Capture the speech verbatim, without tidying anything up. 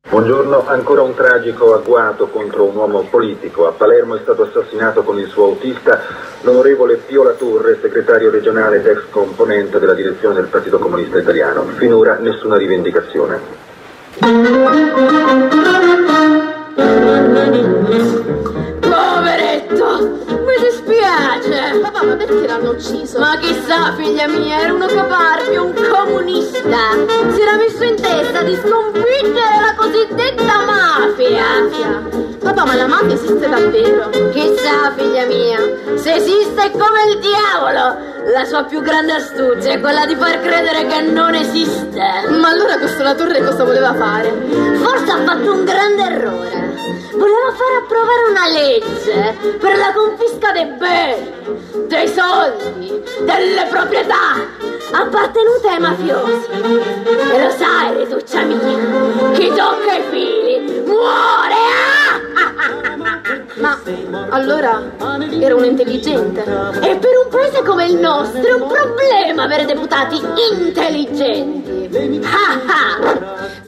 Buongiorno, ancora un tragico agguato contro un uomo politico. A Palermo è stato assassinato con il suo autista l'onorevole Pio La Torre, segretario regionale ed ex componente della direzione del Partito Comunista Italiano. Finora nessuna rivendicazione. Poveretto, mi dispiace. Papà, ma perché l'hanno ucciso? Ma chissà, figlia mia, era uno caparbio, un comunista. Si era messo in testa di sconfiggere la cosiddetta mafia. Papà, ma la mafia esiste davvero? Chissà, figlia mia, se esiste come il diavolo. La sua più grande astuzia è quella di far credere che non esiste. Ma allora questo La Torre cosa voleva fare? Forse ha fatto un grande errore. Voleva far approvare una legge per la confisca dei beni, dei soldi, delle proprietà appartenute ai mafiosi. E lo sai, Rituccia mia, chi tocca i fili muore! Ma allora era un intelligente. E per un paese come il nostro è un problema avere deputati intelligenti.